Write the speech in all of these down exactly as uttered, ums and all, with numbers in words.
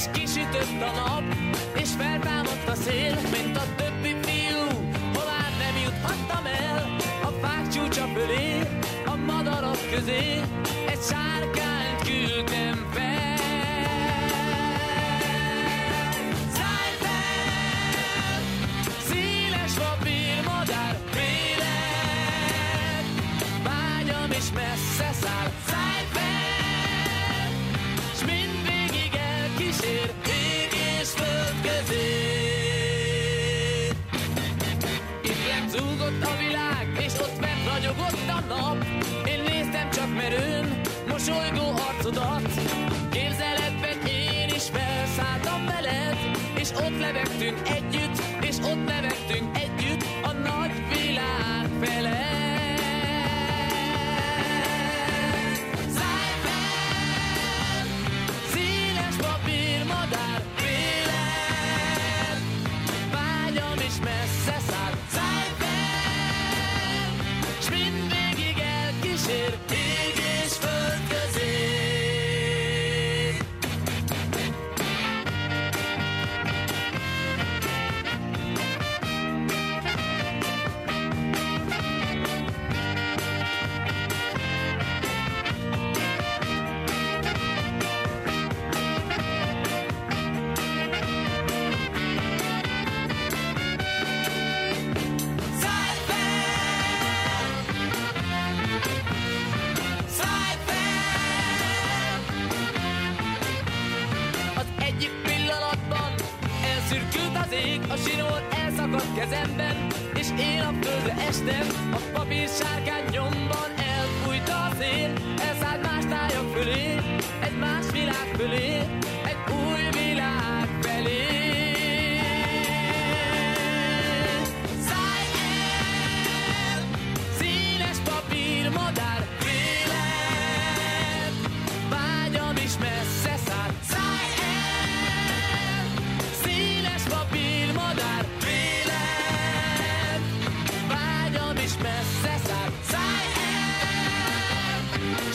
kisütött a nap, és feltámadt a szél, mint a többi fiú, hová nem juthattam el. A fák csúcsa fölé, a madarak közé, egy sárkányt küldtem fel. Szállj fel, széles papírmadár, véred, vágyam is messze száll. Szállj fel, s mindvégig elkísér ég és föld közé. Itt lemzúgott a világ, és ott bent ragyogott a nap. Én néztem csak merőn, mosolygó arcodat. Képzeletben én is felszálltam veled, és ott lebegtünk együtt, és ott lebegtünk együtt a nagy világ felett. Szállj fel, széles papírmadár, véled, vágyam is messze száll. Szállj fel, s mindvégig elkísér ég és föld közé. Szállj fel, szállj fel. Az egyik pillanatban elszürkült az ég, a zsinór elszakadt kezemben, és én a földre estem. A papír sárkány nyomban elfújta a szél, elszállt más tájak fölé, egy más világ fölé, egy új világ felé. Szállj el, színes papírmadár, véled, vágyam is messze száll. Szállj el, színes papírmadár, véled, vágyam is messze száll. Szállj el,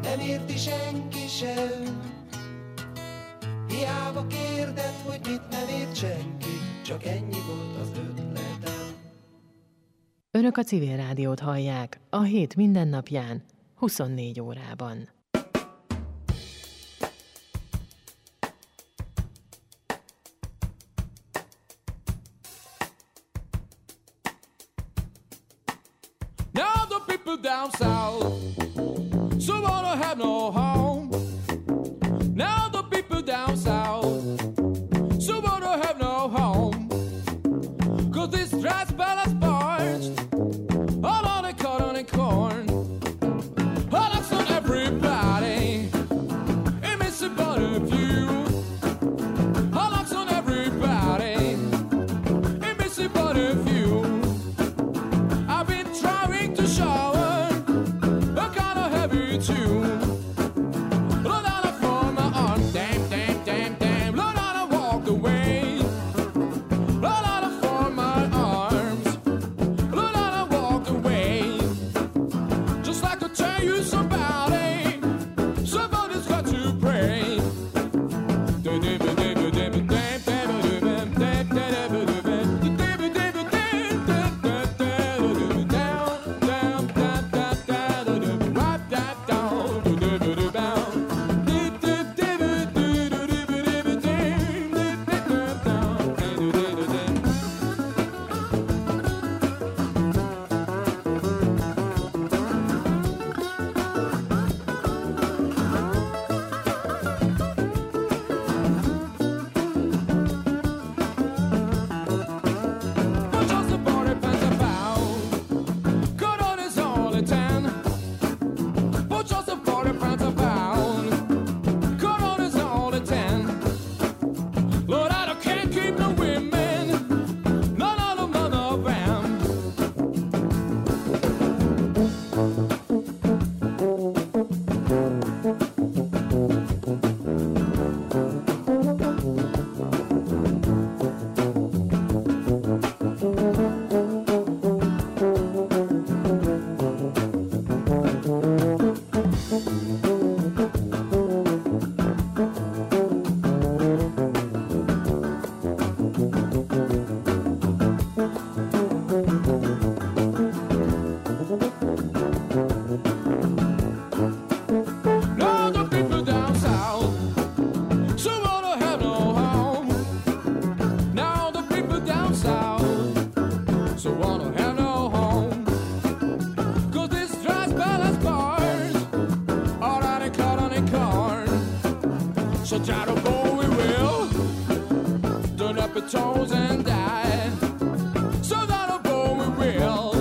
nem érti senki sem. Hiába kérded, hogy mit nem ért senki, csak ennyi volt az ötletem. Önök a Civil Rádiót hallják a hét mindennapján, huszonnégy órában. Now the people down south, so wanna have no home. Now the people down south, so wanna have no home. Cause this dry spell has parched all on the cotton and corn. All that's on everybody, it makes about a few. All that's on everybody, it makes about a few. I've been trying to shower a kind of heavy tune. Look down for my arm, damn, damn, damn, damn. Look down and walk away. Look down for my arms. Look down and walk away. Just like I tell you somebody, somebody's got to pray. So try to go, we will. Turn up your toes and die. So try to go, we will.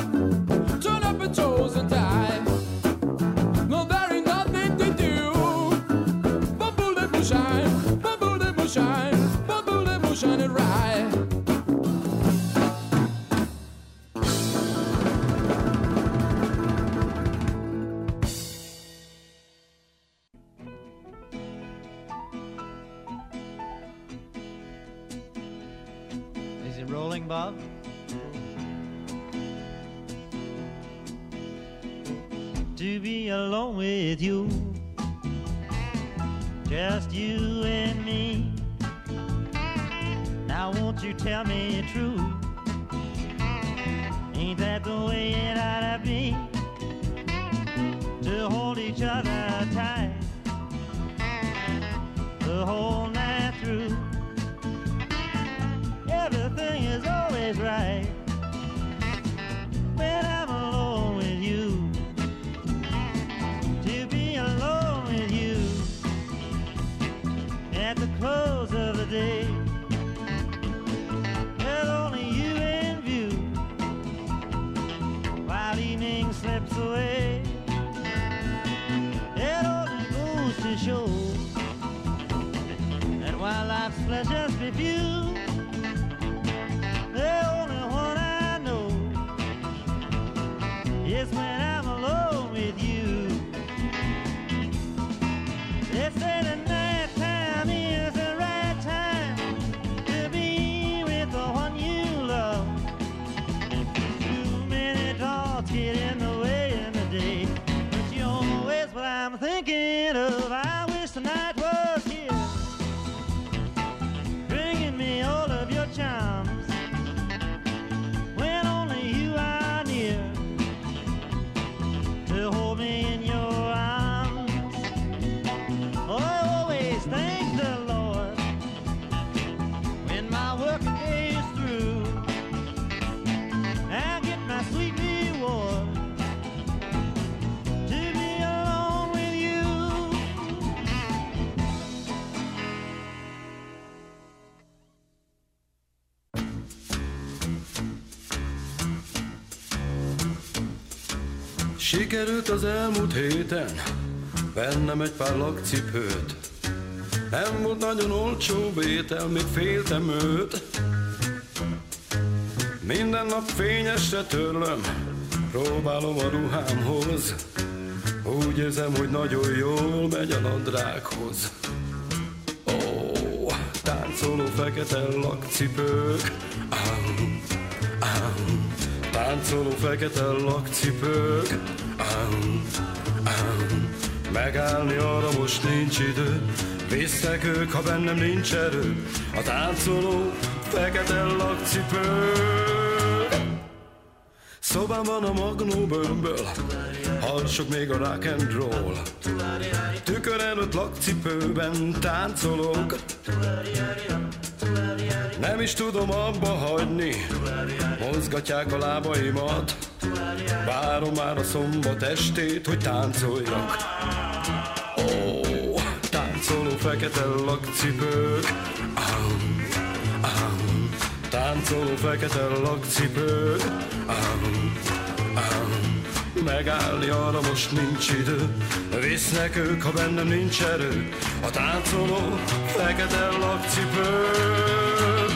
Turn up your toes and die. No, there ain't nothing to do. But bullet will shine, but bullet will shine, but bullet will shine it right. Bob? To be alone with you, just you and me. Now won't you tell me true? Ain't that the way it ought to be? To hold each other tight the whole night through. Everything is always right when I'm alone with you. To be alone with you at the close of the day, with only you in view, while evening slips away. It only goes to show that while life's pleasures be few, the only one I know is when I'm alone with you. They say the night time is the right time to be with the one you love. Too many thoughts get in the way in the day, but you're always what I'm thinking. thinking of, I wish the night was here, bringing me all of your charms, when only you are near, to hold me in your arms. Oh, I always thank the Lord when my work day is through, I get my sweet reward to be alone with you. Sikerült az elmúlt héten vennem egy pár lakcipőt. Nem volt nagyon olcsó étel, még féltem őt. Minden nap fényesre törlöm, próbálom a ruhámhoz. Úgy érzem, hogy nagyon jól megy a nadrághoz. Ó, táncoló fekete lakcipők, ám, ám. Táncoló fekete lakcipők, ám, ám. Megállni arra most nincs idő, visznek ők, ha bennem nincs erő. A táncoló fekete lakcipők. Szobámban a magnó bőmből harsog még a rock and roll. Tükör előtt lakcipőben táncolok. Nem is tudom abba hagyni, mozgatják a lábaimat. Várom már a szombat estét, hogy táncoljak. Ó, táncoló fekete lakcipők, ám, ám. Táncoló fekete lakcipők, ám, ám. Megállni arra most nincs idő, visznek ők, ha bennem nincs erő. A táncoló fekete lakcipők.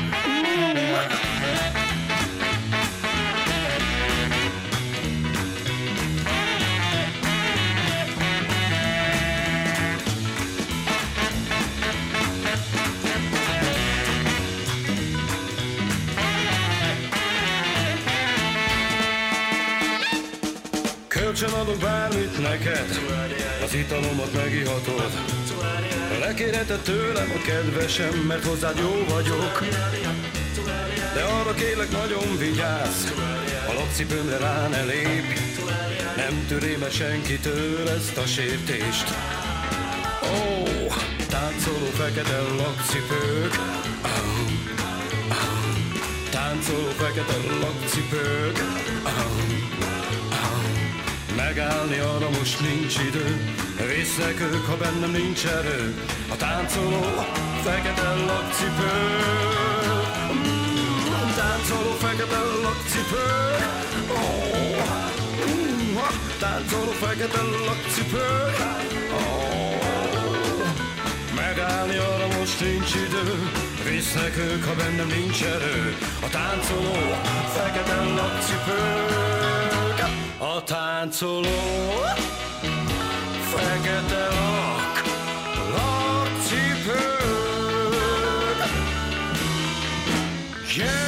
Kölcsön adok bármit neked, az italomat megihatod. Lekérheted tőlem a kedvesem, mert hozzád jó vagyok. De arra kérlek, nagyon vigyázz, a lakcipőmre rá ne lépj. Nem törém el senkitől ezt a sértést. Ó, táncoló fekete lakcipők, ám, ám. Táncoló fekete lakcipők, ám, ám. Megállni arra most nincs idő, visznek ők, ha bennem nincs erő. A táncoló fekete lakcipők, mm, táncoló fekete lakcipők, oh, mm, táncoló fekete lakcipők, oh. Megállni arra most nincs idő, visznek ők, ha bennem nincs erő. A táncoló fekete lakcipők, a táncoló fekete lak, lakcipők. Yeah!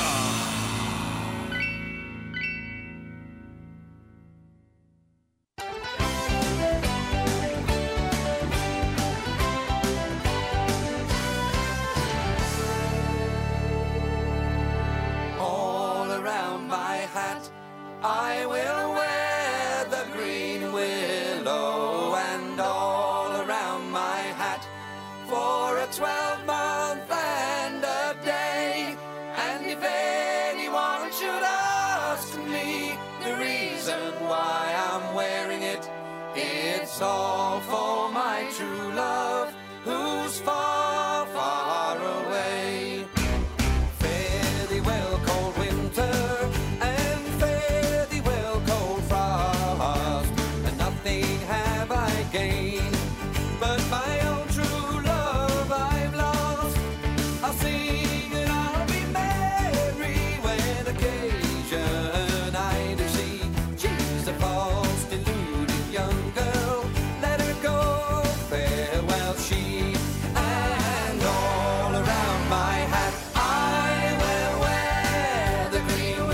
All around my hat I will wear the green willow, and all around my hat for a twelve-month and a day. And if anyone should ask me the reason why I'm wearing it, it's all for my true love, who's far, far away. Fare thee well, cold winter, and fare thee well, cold frost, and nothing have I gained, but my own true love I've lost. I'll sing and I'll be merry when occasion I do see. She's a false, deluded young girl, let her go, farewell she. And all around my hat I will wear the green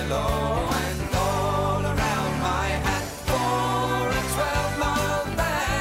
willow, and all around my hat for a twelve-month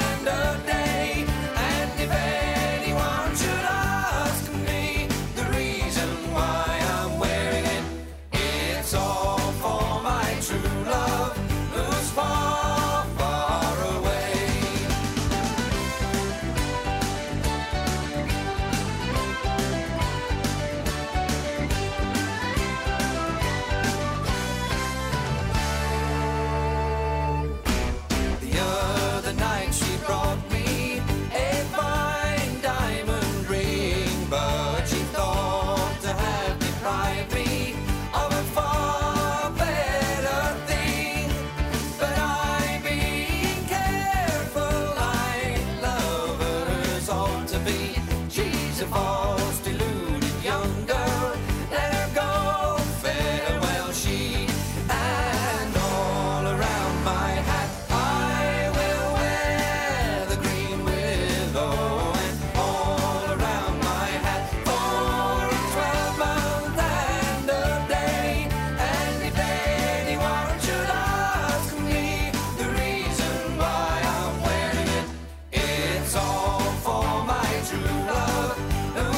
to be. She's a false, deluded young girl. Let her go, farewell she. And all around my hat I will wear the green willow. And all around my hat for a twelve-month and a day. And if anyone should ask me the reason why I'm wearing it, it's all for my true love, who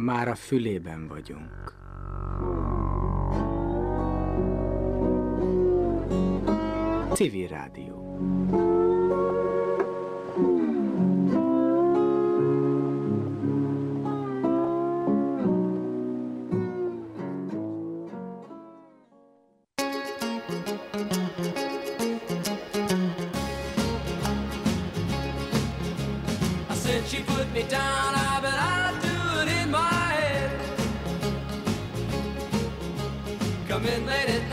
már a fülében vagyunk. Civil Rádió. She put me down, I bet I'd do it in my head. Come in late at